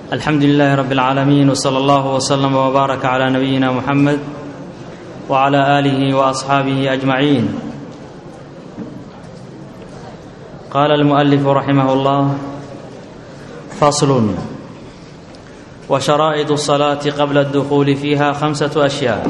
الحمد لله رب العالمين، وصلى الله وسلم وبارك على نبينا محمد وعلى آله وأصحابه أجمعين. قال المؤلف رحمه الله: فصل: وشرائط الصلاة قبل الدخول فيها 5 أشياء.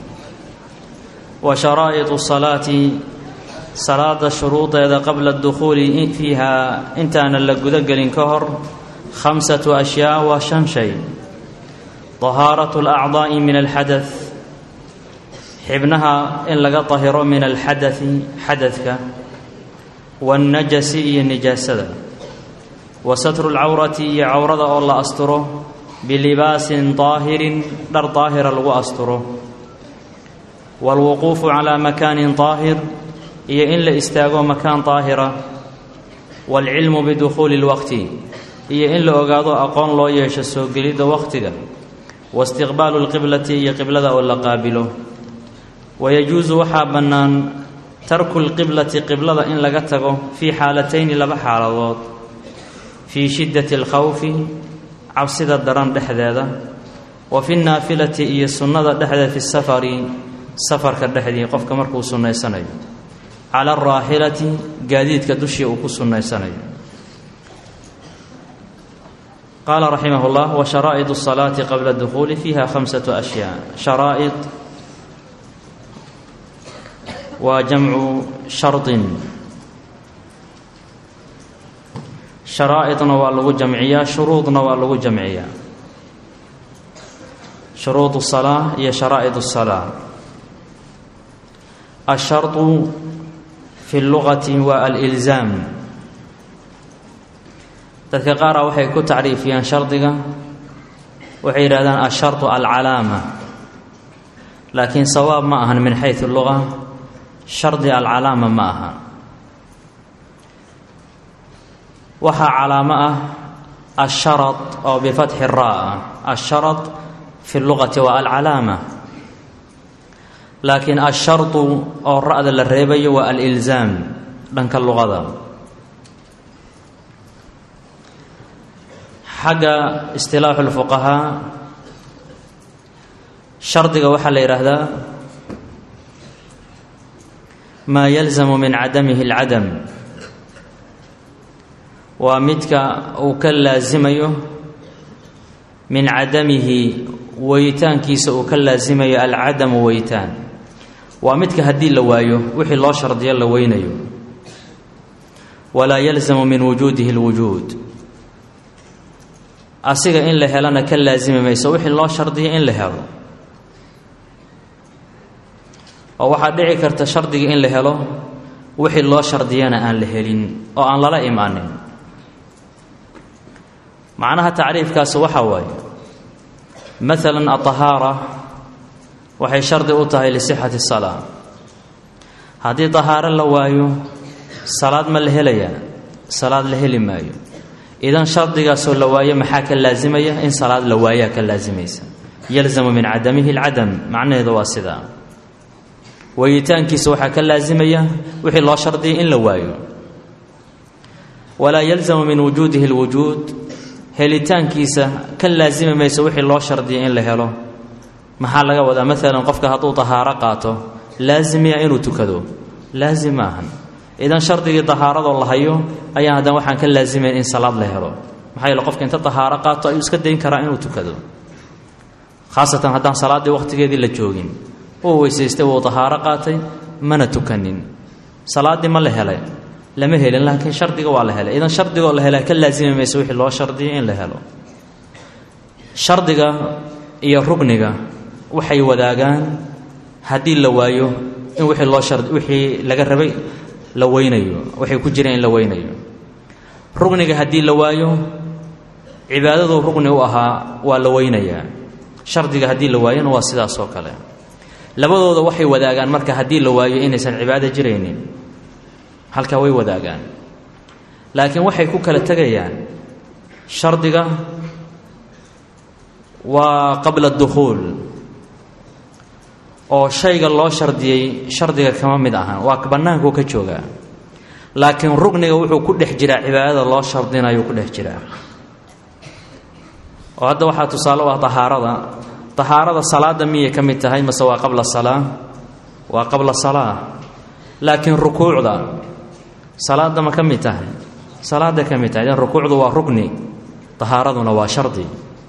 وشرائط الصلاة صلاة شروط إذا قبل الدخول فيها انتان لقدقل كهر 5 أشياء و5 شيء: طهارة الأعضاء من الحدث، حبنها إن لقى طهر من الحدث حدثك، والنجس النجاسة، وستر العورة عورة الله أستره بلباس طاهر در طاهر لغو أستره، والوقوف على مكان طاهر إن لإستاغو مكان طاهرة، والعلم بدخول الوقت إن لأغاضو أقون لو يشسو قليد وقتك، واستقبال القبلة قبلة ولا قابله. ويجوز وحابنان ترك القبلة قبلة إن لقتغو في حالتين لبا حالات: في شدة الخوف عبسد الدران دحدادا، وفي النافلة إيه السنة دحدا في السفر سفر كدحدي قفك مركو سنة سنة، على الراحلة قاديد كدشي وكو سنة سنة. قال رحمه الله: وشرائط الصلاة قبل الدخول فيها 5 أشياء. شرائط وجمع شرط، شرائط نوالغو جمعية، شروط نوالغو جمعية. شروط الصلاة هي شرائط الصلاة. الشرط في اللغة والإلزام. تذكر وحي كو تعريفيان شرطك وحي يرادان الشرط العلامة، لكن صواب ما أهن من حيث اللغة شرط العلامة ما أهن. وحا علامة الشرط أو بفتح الراء، الشرط في اللغة والعلامة، لكن الشرط أو الرأد للريبي والإلزام لنك اللغة. حق استلاح الفقهاء شرطك وحا ليرهدا ما يلزم من عدمه العدم، ومدك وكلازميه من عدمه ويتان كيس وكلازميه العدم ويتان، ومدك هدي لوايه وحي الله شرط يلا وينيو، ولا يلزم من وجوده الوجود. asiga in la helana ka laazimi mayso wixii loo shardiyo in la helo. oo waxa dhici karta shardiga in la helo wixii loo shardiyana aan la helin oo aan lala imaanin. macnaha taariifkaas waxa waaye مثلا الطهارة waxay shardi u tahay li sihhati as-salah. hadii tahaara la waayo salaad ma la helaya, salaad la heli maayo. إذن شرطك سول لواية محاكا لازمية إن صلاة لواية كاللازمية يلزم من عدمه العدم، معنى هذا واسدا. ويتان كيسو حكا لازمية وحي الله شرطي إن لواية، ولا يلزم من وجوده الوجود. هلتان كيسا كاللازمة ما يسوحي الله شرطي إن لهلو محال وذا. مثلا قفك هطو طهارة قاتو لازمية إنو تكدو لازماهن. إذن شرطي طهارة الله هيو أيها هذا وحن كان لازمين إن صلاة لهرو محايا لقفك أنت طهارة قاطع يسكدين كرائن وتكذو، خاصة هذا صلاة دي وقت جدي للجوجين هو يستوى طهارة قاطع من تكنين صلاة دي ما لهلا لما هلا، لكن شرطي قوال هلا. إذن شرطي قوال هلا كان لازم ما يسوي الله شرطي إن لهلو. شرطي يا ركنك وحي وداقان هدي لوايو إن وحي الله شرط وحي لقربي لوينيو waxay ku jireen laweynayo. rugniga hadii la waayo cibaadadu rugni u ahaa waa laweynaya, shardiga hadii la waayana waa sidaas oo kale. labadooda waxay wadaagaan marka hadii la waayo inaysan cibaado jireenin halka way wadaagaan, laakiin waxay ku kala tagayaan shardiga waa qabla ad-dukhul oo shayga loo shardiyay shardiga kama mid ahaan waa banaanku ka jooga, laakiin rugniga wuxuu ku dhex jiraa cibaadada loo shardinayo ku dhex jiraa. oo hadda waxaa tusaale u ah tahaarada salaada miyay ka mid tahay mase waa qabla salaa waa qabla salaa laakiin rukuucda salaada ma ka mid tahay salaada ka mid tahay idan rukuucdu waa rukni tahaaraduna waa shardi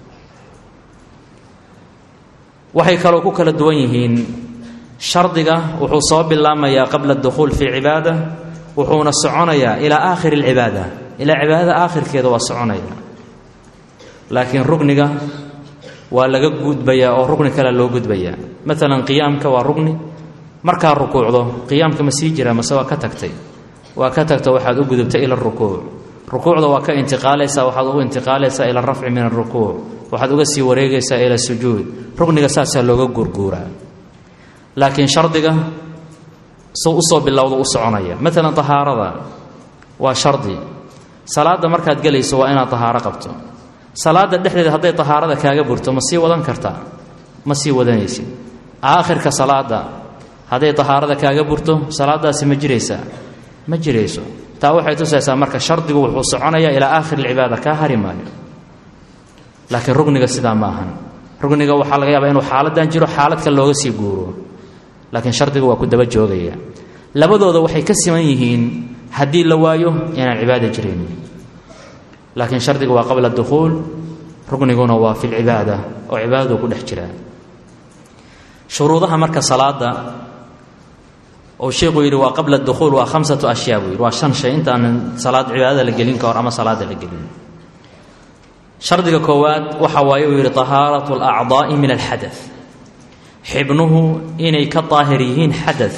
waxay kaloo ku kala duwan yihiin shardiga wuxuu soo bilaamayaa qabla adukhuul fi cibaada wuxuuna soconayaa ilaa aakhiri alcibaada ilaa cibaadada aakhirkeeda waa soconaya laakiin rukniga waa laga gudbayaa oo rukni kale loo gudbayaa maalan qiyaamka waa rukni markaa rukuucdo qiyaamka ma sii jira mase waa ka tagtay waxaad u gudubtay ila rukuuc rukuucda waa ka intiqaalaysaa waxaad ugu intiqaalaysaa ila rafci min arukuuc waxaad uga sii wareegaysaa ila sujuud rukniga saasaa looga gurguuraa laakiin shardiga soo u soo bilowdo u soconaya maalan tahaarada waa shardi salaada markaad galayso waa inaad tahaaro qabto salaada dhexdeeda hadday tahaarada kaaga burto ma sii wadan kartaa ma sii wadanaysid aakhirka salaada hadday tahaarada kaaga burto salaadaasi ma jiraysaa ma jirayso taa waxay tusaysaa marka shardigu wuxuu soconayaa ilaa aakhiri alcibaada kaa hari maayo laakiin rugniga sidaa ma ahan rugniga waxaa laga yaabaa inuu xaaladan jiro xaalad kale looga sii guuro laakiin shardigu waa ku daba joogaya labadooda waxay ka siman yihiin haddii la waayo inaan cibaada jirin laakiin shardigu waa qabla dukhuul rugniguna waa fi lcibaada oo cibaadadu ku dhex jiraa shuruudaha marka salaada oo sheekhu yidhi waa qabla dukhuul waa 5 ashyaa buu yidhi waa 5 shay intaan salaad cibaadada la gelin ka hor ama salaada la gelin shardiga koowaad waxa waaye uu yidhi tahaaratu alacdaa'i min alxadath xibnuhu inay ka daahir yihiin xadath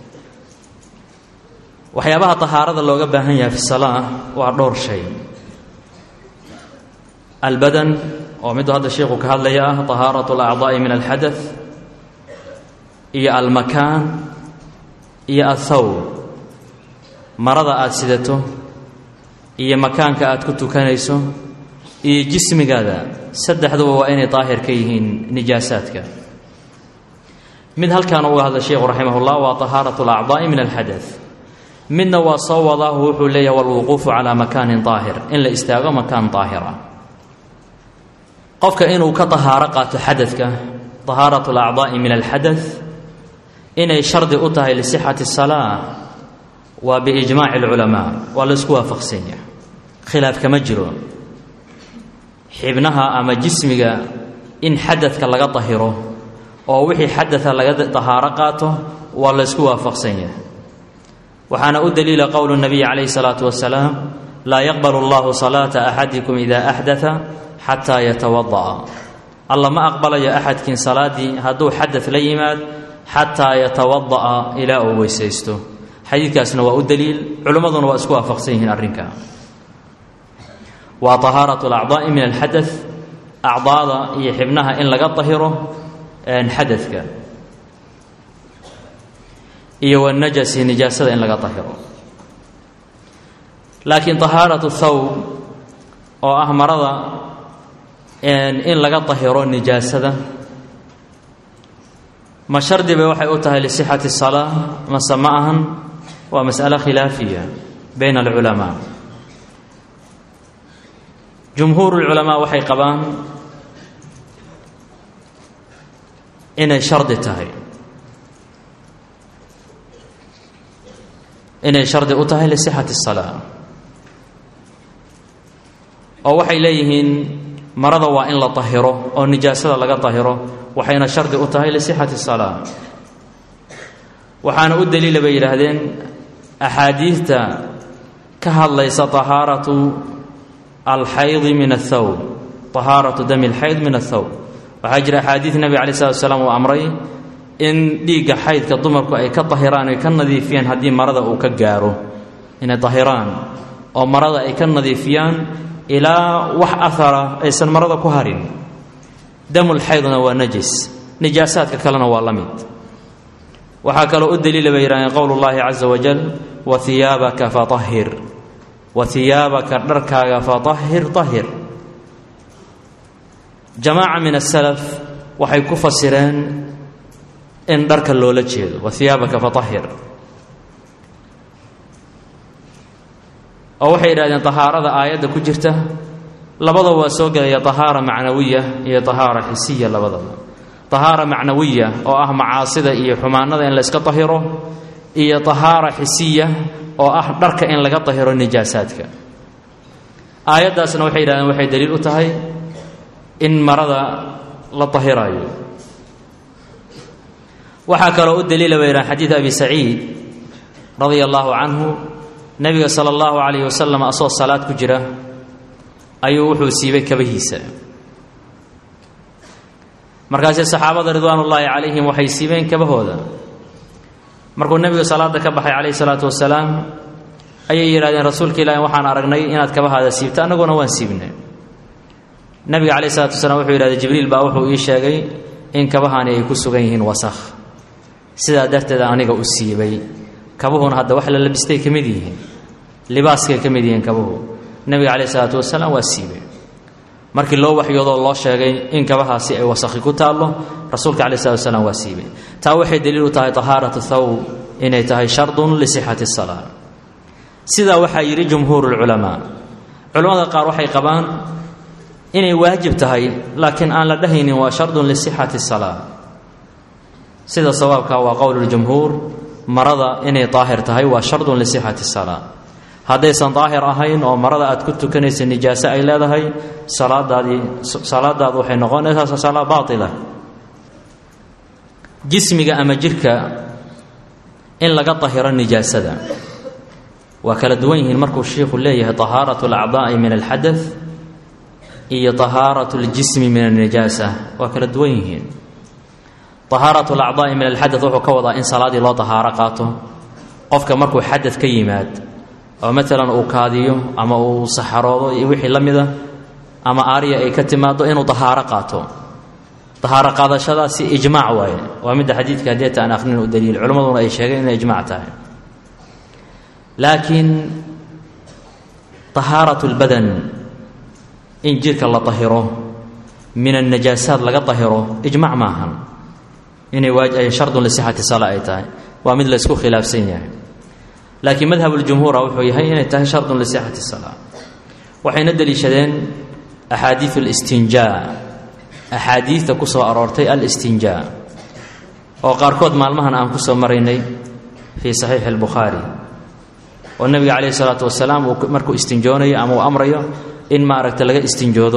waxyaabaha tahaarada looga baahan yahay fi salaa waa dhowr shay albadan oo miduu hadda sheekhu ka hadlaya ah tahaaratu alacdaa'i min alxadath iyo almakaan iyo athawb marada aad sidato iyo makaanka aad ku tukanayso iyo jismigaada saddexduba waa inay daahir ka yihiin nijaasaadka mid halkaan uga hadla sheekhu raximahullah waa tahaaratu alacdaa'i min alxadath midna waa soo wadaahu wuxuu leeyahay walwuquufu calaa makaanin daahir in la istaago makaan daahira qofka inuu ka tahaaro qaato xadadka tahaaratu alacdaa'i min alxadath inay shardi u tahay lisixati salaa waa biijmaaci alculamaa waa la isku waafaqsan yahay khilaaf kama jiro xibnaha ama jismiga in xadadka laga dahiro oo wixii xadaa laga tahaaro qaato waa la isku waafaqsan yahay waxaana u daliila qowlu nabiyi calayhi salaatu wasalaam laa yaqbalu allahu salaata axadikum ida axdaa xataa yatawada'a alla ma aqbalayo axadkiin salaaddii hadduu xadad la yimaad xataa yatawada'a ilaa uu weysaysto xadiidkaasna waa u daliil culimmaduna waa isku waafaqsan yihiin arrinka waa tahaaratu alacdaa'i min alxadath acdaada iyo xibnaha in laga dahiro xadadka iyo wanajasi nijaasada in laga dahiro laakiin tahaaratu thawb oo ah marada in laga dahiro nijaasada ma shardi bay waxay u tahay lisixati salaa mase ma ahan waa mas'alo khilaafiya bayna alculamaa jumhuuru lculamaa waxay qabaan inay shardi tahay inay shardi u tahay lisixati salaa oo waxay leeyihiin marada waa in la dahiro oo nijaasada laga dahiro waxayna shardi u tahay lisixati salaa waxaana u daliila bay yidhaahdeen axaadiidta ka hadlaysa tahaaratu alxaydi min athawb tahaaratu dami alxayd min athawb waxaa jira axaadiid nebi calayi salatu wasalaam uu amray in dhiigga xaydka dumarku ay ka dahiraan ay ka nadiifiyaan haddii marada uu ka gaaro inay dahiraan oo marada ay ka nadiifiyaan ilaa wax ahara aysan marada ku harin damulxaydna waa najis nijaasaadka kalena waa la mid waxaa kaloo u daliila bay yidhahdeen qowlu llaahi caza wajal wa hiyaabaka fatahhir wa hiyaabaka dharkaaga fatahhir tahir jamaaca min asalaf waxay ku fasireen in dharka loola jeedo wa hiyaabaka fatahhir oo waxay yidhahdeen tahaarada aayadda ku jirta labadaba waa soo gelaya tahaara macnawiya iyo tahaara xisiya labadaba. tahaara macnawiya oo ah macaasida iyo xumaanada in la iska tahiro, iyo tahaara xisiya oo ah dharka in laga tahiro nijaasaadka. aayaddaasna waxay yidhahdeen waxay daliil u tahay in marada la tahirayo. waxaa kaloo u daliila bay yidhahan xadiid abi saciid radia allahu canhu, nebiga sala allahu calayhi wasalam asoo salaad ku jira ayuu wuxuu siibay kabahiisa. markaasee saxaabada ridwaanullaahi calayhim waxay siibeen kabahooda. markuu nebigu salaada ka baxay calayhi salaatu wasalaam ayay yidhahdeen rasuulka ilaahi waxaan aragnay inaad kabahaada siibta, annaguna waan siibnay. nebiga calayhi salaatu wasalaam wuxuu yidhahday jibriil baa wuxuu ii sheegay in kabahani ay ku sugan yihiin wasakh, sidaa darteeda aniga u siibay. kabuhuna hadda wax la labistay ka mid yihiin, libaaskay ka mid yihiin kabuhu. nebiga calayhi salaatu wasalaam waa siibay. markii loo waxyoodoo loo sheegay in kabahaasi ay wasakhi ku taallo, rasuulka calayhi salaatu wasalaam waa siibay. taa waxay daliil u tahay tahaaratu thawb inay tahay shardun lisixati salaa. sidaa waxaa yidhi jumhuurulculamaa. culamada qaar waxay qabaan inay waajib tahay, laakiin aan la dhahaynin waa shardun lisixati salaa. sida sawaabka waa qowluljumhuur, marada inay daahir tahay waa shardun lisixati salaa. haddaysan daahir ahayn oo marada aad ku tukanaysa nijaaso ay leedahay, salaadaadu waxay noqonaysaa salaa baatila. jismiga ama jirka in laga tahiro nijaasada waa kala duwan yihiin. markuu sheikhu leeyahay tahaaratu alacdaa'i min alxadath iyo tahaaratu aljismi min alnijaasa, waa kala duwan yihiin. tahaaratu alacdaa'i min alxadath wuxuu ka wadaa in salaadii loo tahaaro qaato. qofka markuu xadad ka yimaad oo maalan uu kaadiyo ama uu saxaroodo iyo wixii la mida, ama aariya ay ka timaado, inuu tahaaro qaato. tahaaro qaadashadaasi ijmaac waaye, waa midda xadiidka haddeeta aan aqrinin u daliil, culimmaduna ay sheegeen inay ijmaac tahay. laakiin tahaaratu lbadan, in jirka la tahiro min annajaasaad laga tahiro, ijmaac maahan inay shardun lisixati salaa ay tahay. waa mid la ysku khilaafsan yahay. laakiin madhabuljumhuura wuxuu yahay inay tahay shardun lisixati salaa. waxayna deliishadeen axaadiiu listinjaa, axaadiidta ku soo aroortay alistinjaa, oo qaarkood maalmahan aan ku soo maraynay fii saxiixi albukhaari, oo nebiga calayhi salaatu wasalaam uu markuu istinjoonayo ama uu amrayo in maaragta laga istinjoodo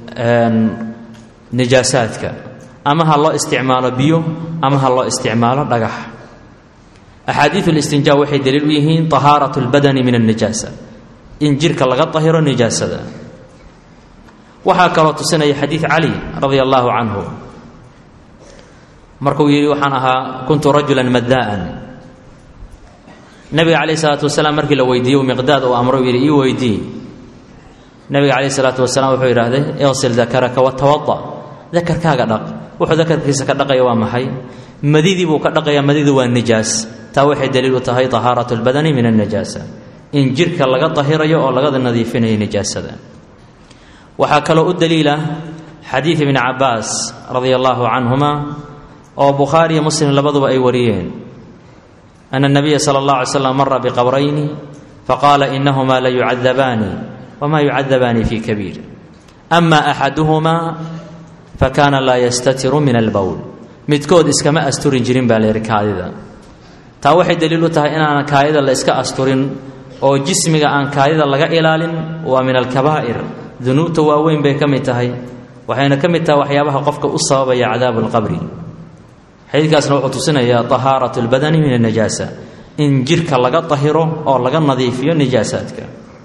nijaasaadka, ama ha loo isticmaalo biyo ama ha loo isticmaalo dhagax. axaadiiu listinjaa waxay daliil u yihiin tahaaratu lbadani min annijaasa, in jirka laga tahiro nijaasada. waxaa kaloo tusinaya xadiid cali radia allaahu canhu, markuu yidhi waxaan ahaa kuntu rajulan madaa'an. nebiga calayhi salaatu wasalaam markii la weydiiyey miqdaad uu amro yidhi ii weydii. nebiga calayhi salaatu wasalaam wuxuu yidhaahday iqsil dakaraka watawada, dakarkaaga dhaq. wuxuu dakarkiisa ka dhaqaya waa maxay? madidii buu ka dhaqayaa, madidu waa nijaas. taa waxay daliil u tahay tahaaratu lbadani min annajaasa, in jirka laga tahirayo oo laga nadiifinayo nijaasada. waxaa kaloo u daliila xadiid ibni cabbaas radia allaahu canhuma oo bukhaari iyo muslim labaduba ay wariyeen, ana nabiya sala allah alay slam mara biqabrayni faqaala inahumaa la yucadabaani wamaa yucadabaani fii kabiir, ama axaduhumaa fakaana laa yastatiru min albowl. midkood iskama asturin jirin baa layidhi kaadida. taa waxay daliil u tahay inaanan kaadida la iska asturin, oo jismiga aan kaadida laga ilaalin waa min alkabaa'ir, dunuubta waaweyn bay ka mid tahay. waxayna ka mid tahay waxyaabaha qofka u sababaya cadaabu lqabri. xadiidkaasna wuxuu tusinayaa tahaaratu lbadani min annajaasa, in jirka laga tahiro oo laga nadiifiyo nijaasaadka.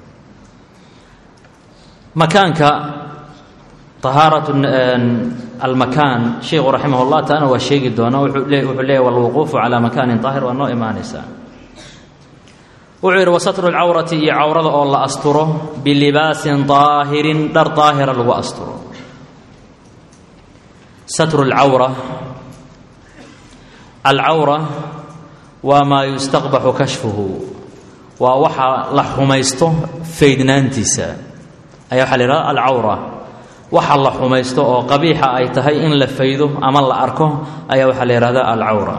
makaanka tahaaratu almakaan, sheikhu raximah llah taana waa sheegi doonaa. wuxuu leeyahy walwuquufu calaa makaanin daahir, waa noo imaanaysaa. wuxuu yidhi wasatru lcawrati, iyo cawrada oo la asturo bilibaasin daahirin, dhar daahira lagu asturo. satru lcawra, alcawra waa maa yustaqbaxu kashfuhu, waa waxa la xumaysto faydnaantiisa ayaa waxaa la yidhahda alcawra. waxa la xumaysto oo qabiixa ay tahay in la faydo ama la arko ayaa waxaa la yidhahdaa alcawra.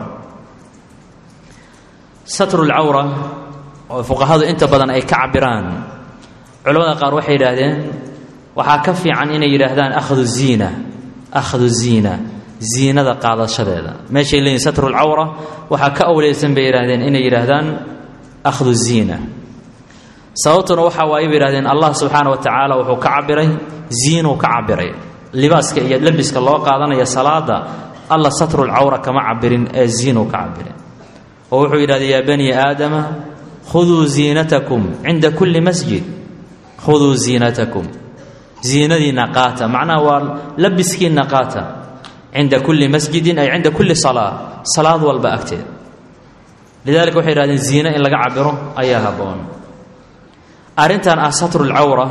satru lcawra oo fuqahadu inta badan ay ka cabiraan, culamada qaar waxay yidhaahdeen waxaa ka fiican inay yidhaahdaan akhdu ziina ziinada qaadashadeeda meeshay leeyihin satru lcawra waxaa ka awleysan bay yidhahdeen inay yidhaahdaan akhdu ziina sababtuna waxaa waaye bay yidhahdeen allah subxaana wa tacaala wuxuu ka cabiray ziinuu ka cabiray libaaska iyo labiska loo qaadanaya salaada alla satru lcawra kama cabirin ee ziinuu ka cabiray oo wuxuu yidhahday yaa bani aadama khuduu ziinatakum cinda kulli masjid khuduu ziinatakum ziinadiina qaata macnaha waa labiskiina qaata cinda kulli masjidin ay cinda kulli salaa salaad walba agteed lidalika waxay yidhahdeen ziina in laga cabiro ayaa habboon arrintan ah satru lcawra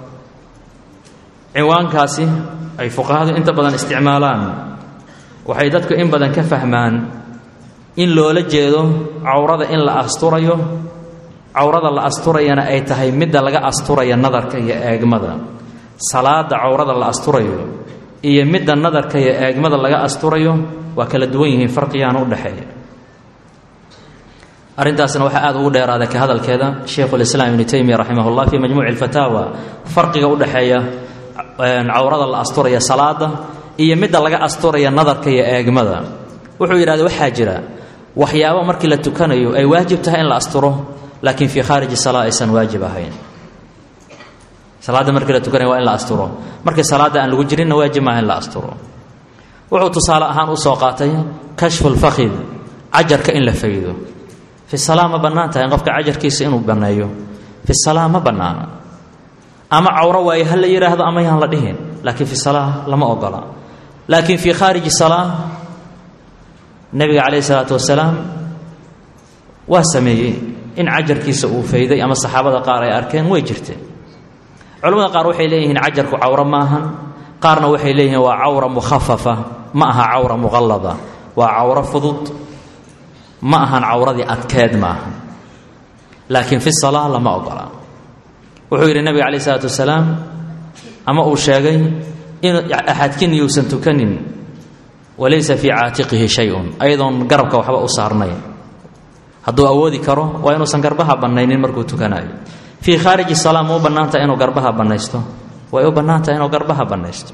ciwaankaasi ay fuqahadu inta badan isticmaalaan waxay dadku in badan ka fahmaan in loola jeedo cawrada in la asturayo cawrada la asturayana ay tahay midda laga asturaya nadarka iyo eegmada salaada cawrada la asturayo iyo midda nadarka iyo eegmada laga asturayo waa kala duwan yihiin farqiyaana u dhexeeya arrintaasna waxaa aad ugu dheeraaday ka hadalkeeda shaykhulislaam ibnu taymiya raximahullah fii majmuuci alfataawa farqiga u dhexeeya cawrada la asturaya salaada iyo midda laga asturaya nadarka iyo eegmada wuxuu yidhahday waxaa jira waxyaabo markii la tukanayo ay waajib tahay in la asturo laakiin fii khaariji salaa aysan waajib ahayn salaadda markii la tukanayo waa in la asturo markii salaadda aan lagu jirinna waajib maaha in la asturo wuxuu tusaale ahaan u soo qaatay kashfu lfakhid cajarka in la faydo fi salaa ma bannaan tahay in qofka cajarkiisa inuu banneeyo fi salaa ma bannaana ama cawro waaye ha la yidhaahdo ama yaan la dhihin laakiin fi salaa lama ogola laakiin fii khaariji salaa nebiga calayhi salaatu wasalaam waa sameeyey in cajarkiisa uu fayday ama saxaabada qaar ay arkeen way jirteen culamada qaar waxay leeyihiin cajarku cawro maahan qaarna waxay leeyihiin waa cawra mukhafafa ma aha cawra muqallada waa cawro fudud ma ahan cawradii adkeed maaha laakiin fi salaa lama ogola wuxuu yidhi nabiga calayh isalaatu wasalaam ama uu sheegay in axadkin yuusan tukanin walaysa fii caatiqihi shay-un ayadoon garabka waxba u saarnayn hadduu awoodi karo waa inuusan garbaha bannaynin markuu tukanayo fii khaariji salaa ma u bannaan tahay inuu garbaha bannaysto way u bannaan tahay inuu garbaha bannaysto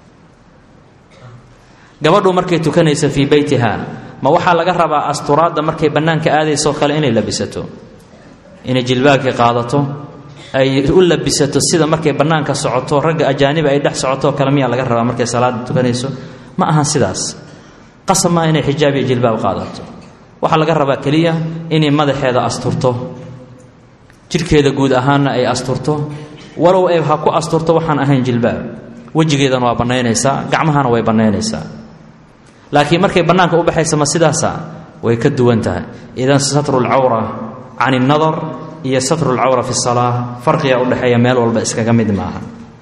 gabadhu markay tukanaysa fii beytiha ma waxaa laga rabaa asturaadda markay bannaanka aadaysoo kale inay labisato inay jilbaabkii qaadato ay u labisato sida markay bannaanka socoto ragga ajaaniba ay dhex socotoo kale miyaa laga rabaa markay salaada tukanayso ma ahan sidaas qasab maaha inay xijaab iyo jilbaab qaadato waxaa laga rabaa keliya inay madaxeeda asturto jidhkeeda guud ahaanna ay asturto walow ay ha ku asturto waxaan ahayn jilbaab wejigeedana waa bannaynaysaa gacmahana way bannaynaysaa laakiin markay bannaanka u baxaysa ma sidaasa way ka duwan tahay idan satru lcawra can innadar iyo satru lcawra fi salaa farqiga u dhexeeya meel walba iskaga mid maaha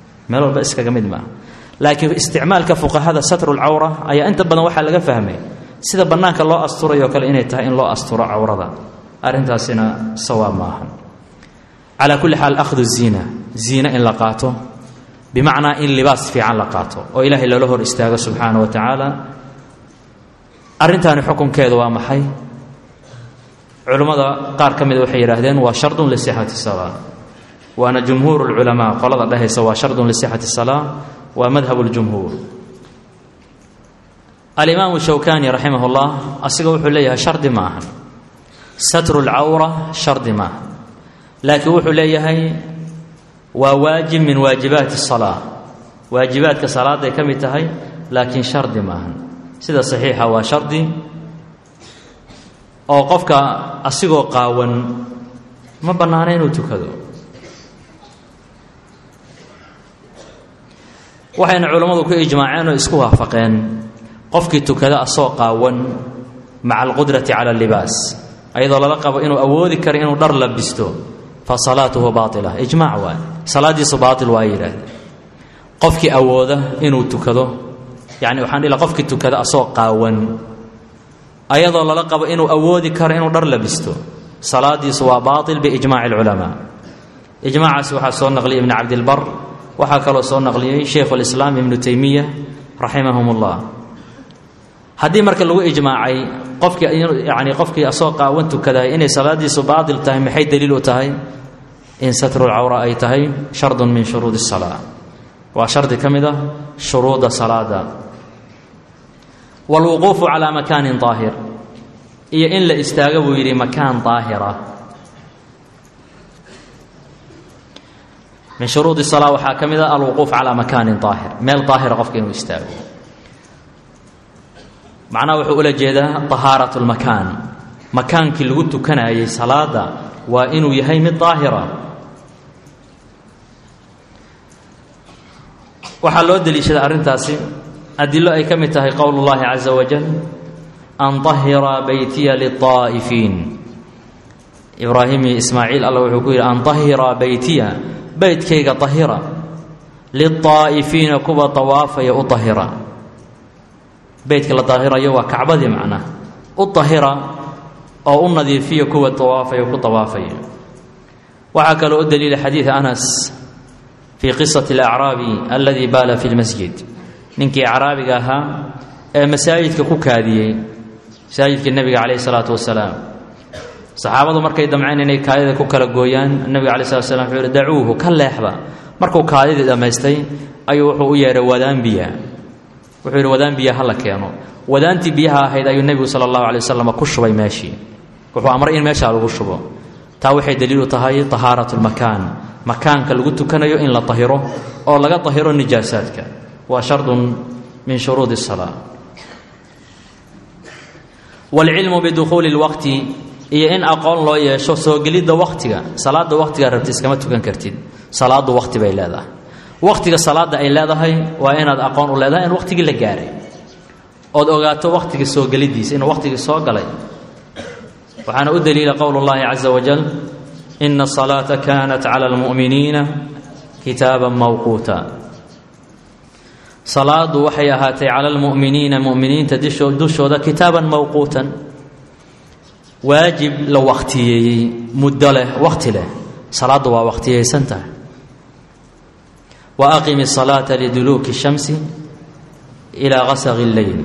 laakiin isticmaalka fuqahada satru lcawra ayaa inta badan waxaa laga fahmay sida bannaanka loo asturayo kale inay tahay in loo asturo cawrada arrintaasina sawaab maaha calaa kulli xaal akhdu ziina in la qaato bimacnaa in libaas fiican la qaato oo ilaahay loola hor istaago subxaana wa tacaala arrintaani xukunkeedu waa maxay culummada qaar ka mida waxay yidhaahdeen waa shardun lisixati salaa waana jumhuur lculamaa qolada dhehaysa waa shardun lisixati salaa waa madhab ljumhuur alimaamu shawkani raximah llah asiga wuxuu leeyahay shardi ma aha satru lcawra shardi maaha laakiin wuxuu leeyahay waa waajib min waajibaati salaa waajibaadka salaaday ka mid tahay laakiin shardi maaha sida saxiixa waa shardi oo qofka asigoo qaawan ma bannaana inuu tukado waxayna culammadu ku ijmaaceen oo isku waafaqeen qofkii tukada asoo qaawan maca alqudrati cala allibaas ayadoo lala qabo inuu awoodi karo inuu dhar labisto fa salaatuhu baatila ijmaac waay salaadiisu baatil waa yidhaahdeen qofkii awooda inuu tukado yacni waxaan dhila qofkii tukada asoo qaawan ayadoo lala qabo inuu awoodi karo inuu dhar labisto salaadiisu waa baatil biijmaaci alculamaa ijmaacaasi waxaa soo naqliyay ibn cabdilbar waxaa kaloo soo naqliyey shaykhu lislaam ibnu taymiya raximahum ullah haddii marka lagu ijmaacay qofkii asoo qaawan tukaday inay salaadiisu baatil tahay maxay daliil u tahay in satru lcawra ay tahay shardun min shuruudi الsalaa وشرط كمدة شروط صلاة. والوقوف على مكان طاهر إن لا استاغبوا يري مكان طاهرة. من شروط الصلاة وحاكمها الوقوف على مكان طاهر، ميل طاهر قفك إنه يستاغب. معناه وحول جيدا طهارة المكان، مكان كل قلت كان أي صلاة وإنه يهيم الطاهرة. وحلو الدليل شذا أرنتاسي أدلوا أي كم تهي قول الله عز وجل أن طهر بيتي للطائفين. إبراهيم إسماعيل الله وحكوير أن طهر بيتي بيت كيك طهرة للطائفين كوبا طواف يطهر بيتك لطهرة يوا كعبة معنا الطهرة أو النظيفية كوبا طواف يكو طوافي. وعكلوا الدليل حديث أنس في قصة الأعرابي الذي بال في المسجد. ننكي أعرابي قاها مساجد كوكادي مساجد النبي عليه الصلاة والسلام. صحابته markay damceen inay kaadida ku kala gooyaan nabiga kaleey salaam wuxuu dacuuhu ka leexba markuu kaadida dhameystay ayuu wuxuu u yeeray wadaan biya wuxuu yiri wadaan biya hala keeno wadaanti biyaha ahayd ayuu nabiga sallallahu alayhi wasallam ku shubay meeshii wuxuu amray in meesha lagu shubo taa waxay daliil u tahay tahaaratul makaan makaanka lagu tukanayo in la tahiro oo laga tahiro nijaasaadka waa shardun min shuruudis salaa. والعلم بدخول الوقت iyo in aqoon loo yeesho soo gelida waqtiga salaada waqtiga rabtis kama tukan kartid salaadu waqti bay leedahay waqtiga salaada ay leedahay waa inaad aqoon u leedahay in waqtigi la gaaray oo ogaato waqtiga soo gelidiisa in waqtigi soo galay. waxaana u daliila qowlullaahi azza wa jal inna as-salata kanat 'ala al-mu'minina kitaban mawquta. salaadu waxay ahaatay 'ala al-mu'minina mu'miniinta dushooda kitaban mawqutan واجب لو وقتي مدله وقت له صلاه وقتي سنته. واقم الصلاه لدلوك الشمس الى غسق الليل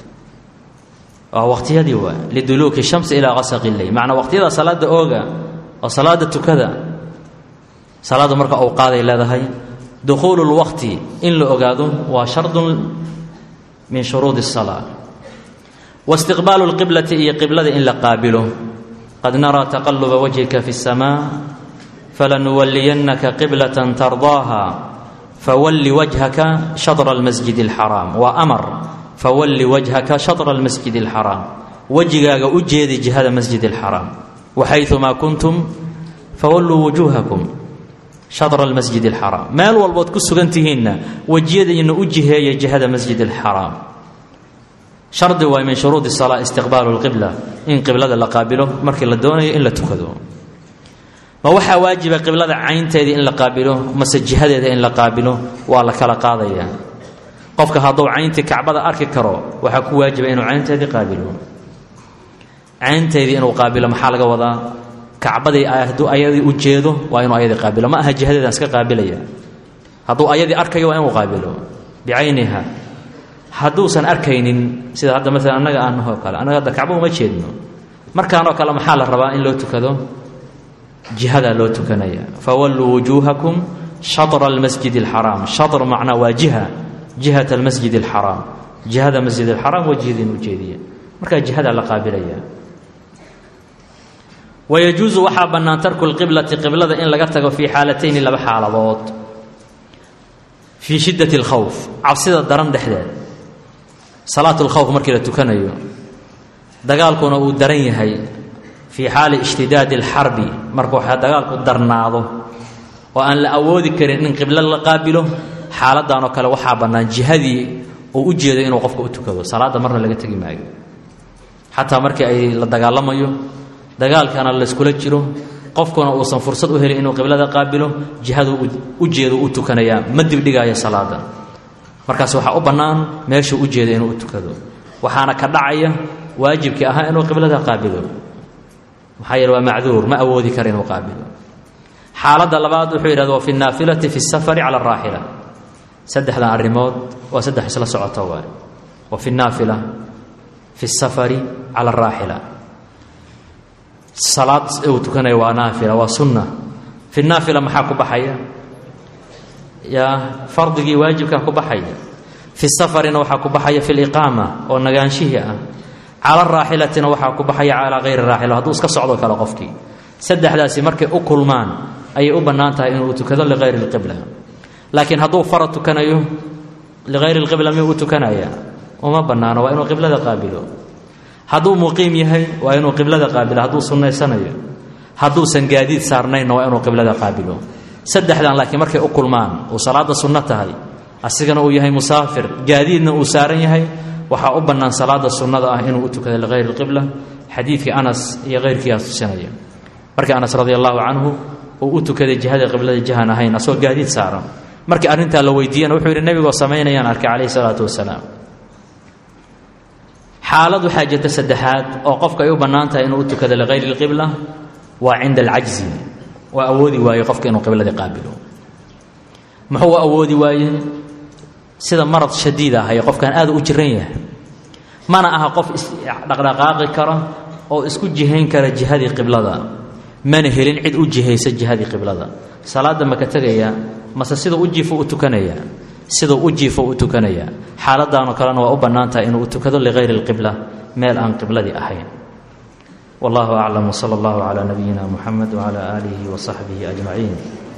وقتي دي لدلوك الشمس الى غسق الليل معنى وقتي صلاه اوغا وصلاه كذا صلاه مركه اوقات الى هي دخول الوقت ان لو اوغادو وشرط من شروط الصلاه. واستقبال القبلة هي قبلة إن لقابله قد نرى تقلب وجهك في السماء فلنولينك قبلة ترضاها فول وجهك شطر المسجد الحرام. وأمر فول وجهك شطر المسجد الحرام وجهك أجهد جهة المسجد الحرام وحيثما كنتم فولوا وجوهكم شطر المسجد الحرام. ما الوالبوت كسغنتهن وجهد إن أجهد جهة المسجد الحرام. شرط ومن شروط الصلاة استقبال القبلة إن قبلة لقابله مركي لدوني إلا تكذو. ما وحى واجب قبلة عين تيدي إن لقابله مسجهد إن لقابله والله كلا قاضية قفك هذو عين تكعبة أرك كرو وحكو واجب إنه عين تيدي قابله عين تيدي إنه قابله محل جوضا كعبة أهدو أيدي وجهده وإنه أيدي قابله ما هجهد ناس كقابلية هذو أيدي أرك وإنه قابله بعينها hadduusan arkaynin sida hadda mesela annaga aanoo kale annaga hadda kacbo uma jeedno markaanoo kale maxaa la rabaa in loo tukado jihada loo tukanaya fawallu wujuhakum shatra almasjid alharam shatra macna wajiha jihat almasjid alharam jihada masjid alharam wajhidin ujeediya marka jihada la qaabilaya. ويجوز وحابنا ترك القبلة قبلة إن لقتك في حالتين لب حالات في شدة الخوف عصيدة درم دحداد صلاة الخوف مركي لتكنيو دغالكونا uu daran yahay في حال اشتداد الحرب markuu dagaalku darnaado oo aan la awoodi karin in qibla la qaabilo xaaladan oo kale waxa banaan jihadii oo u jeedo inuu qofku u tukado salaada marna laga tagi maayo hatta markii ay la dagaalamayo dagaalkana la isku la jiro qofkuna uu san fursad u helin inuu qiblada qaabilo jihadu u jeedo u tukanaya ma dib dhigaya salaada markaas waxa u banaan meesha u jeedo inuu tukado waxaana ka dhacaya waajibkii ahaa inuu qiblada qaabilo maxay waa macduur ma awoodi karo inuu qaabilo. xaalada labaad wuxuu yiraahdo fi naafilati fi safar ala raahila saddexda arimood waa saddex isla socota waa wa fi naafila fi safar ala raahila salaad uu tukanay waa naafila waa sunna fi naafila maxaa ku baxaya yaa fardigii waajibka ku baxaya fi safarina waxa ku baxaya fi iqaama oo nagaanshihi ah ala raahilatina waxa ku baxaya ala ghayr raahila haduu iska socdo kala qofkii saddexdaasi markay u kulmaan ay u banaantahay inuu tukado li ghayr al-qibla laakiin haduu farad tukanayo li ghayr al-qibla ma uu tukanaya uma banaano waa inuu qiblada qaabilo haduu muqiim yahay waa inuu qiblada qaabilo haduu sunnaysanayo haduu san gaadiid saarnayn waa inuu qiblada qaabilo saddexdan laakiin markay u kulmaan oo salaada sunnah tahay asigana uu yahay musaafir gaadiidna uu saaran yahay waxa u banaan salaada sunnada ah inuu u tukado li ghayr al-qibla xadiidkii Anas iyo qeyrkii tusinaya markii Anas radiyallahu anhu uu u tukaday jihada qiblada jahan ahayn asoo gaadiid saaran markii arinta la weydiiyay wuxuu yiri nabiga sameeynayaan arkay kaleey salaatu wasalaam xaaladu xaajada saddexaad oo qofka ay u banaantahay inuu u tukado li ghayr al-qibla waa cinda al-ajz wa awoodi waayo qofka inuu qiblada qaabilo muxuu awoodi waayo sida marad shadiid ah ay qofkan aad u jiran yahay mana aha qof dhaqdhaqaaqi kara oo isku jihayn kara jihadii qiblada mana helin cid u jihaysa jihadii qiblada salaada ma ka tagaya mase sida u jiifo u tukanaya sida u jiifo u tukanaya xaaladaan kalena waa u banaantahay inuu tukado li ghayr al-qibla meel aan qibladii ahayn wallahu a'lam sallallahu ala nabiyyina muhammad wa ala alihi wa sahbihi ajma'in